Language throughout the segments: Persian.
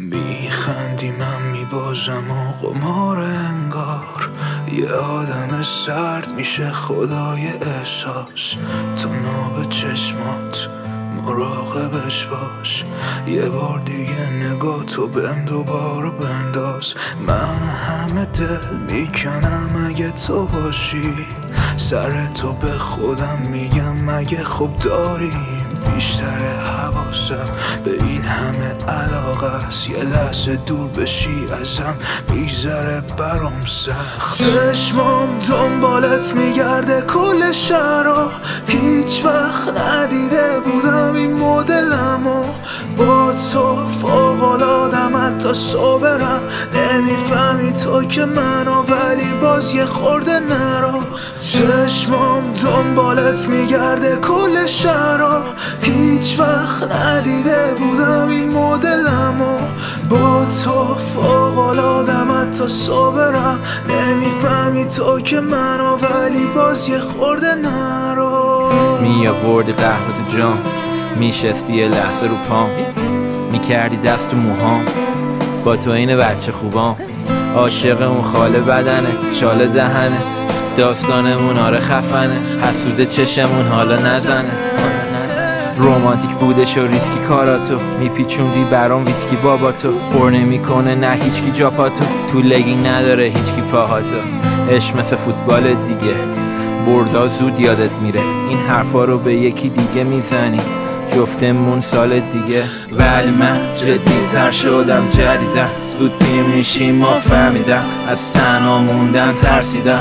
میخندی من میبازم و قمار انگار یه آدم سرد میشه خدای احساس. تو ناب چشمات مراقبش باش، یه بار دیگه نگاه تو بهم دوباره بنداز. من همه دل میکنم اگه تو باشی، سر تو به خودم میگم مگه خوب داریم. بیشتر حواسم به این همه علاقه است، یه لحظه دور بشی ازم میگذره برام سخت. چشمام دنبالت میگرده کل شهرها، هیچ وقت ندیده بودم این مدلمو. با تو فوق‌العاده‌ام حتی صابرم، نمیفهمی تو که منو ولی باز یه خورده نرو. چشمام دنبالت میگرده کل شهرها، هیچ وقت ندیده بودم این مدلمو. با تو فوق‌العاده‌ام حتی صابرم، نمیفهمی تو که منو ولی باز یه خورده نرو. میآوردی قهوه تو جام، میشستی یه لحظه رو پام، میکردی دست و موهام، با تو این بچه خوبام. عاشق اون خاله بدنت، چاله دهنت، داستانمون آره خفنه، حسوده چشمون حالا نزنه. رومانتیک بودش و ریسکی کاراتو، میپیچوندی برام ویسکی باباتو. پر نمیکنه نه هیچکی جاپاتو، تو لگینگ نداره هیچکی پاهاتو. عشق مثل فوتبال دیگه، بردا زود یادت میره، این حرفا رو به یکی دیگه میزنی جفتمون سال دیگه. ولی من جدی‌تر شدم جدیدم، زود میشیم ما فهمیدم، از تنها موندم ترسیدم.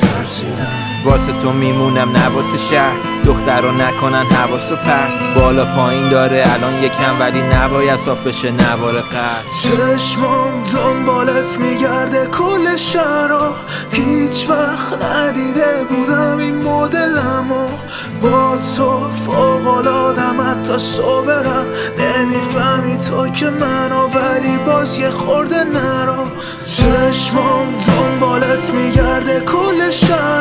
واسه تو میمونم نه واسه شهر، دختر رو نکنن حواسو پرت. بالا پایین داره الان یکم ولی نباید صاف بشه نوار قرد. چشمام دنبالت میگرده کل شهرها، هیچ وقت ندیده بودم این مدلمو. با تو فوق‌العاده‌ام حتی صابرم، نمیفهمی تو که منو ولی باز یه خورده نرو. چشمام دنبالت میگرده کل شهرها،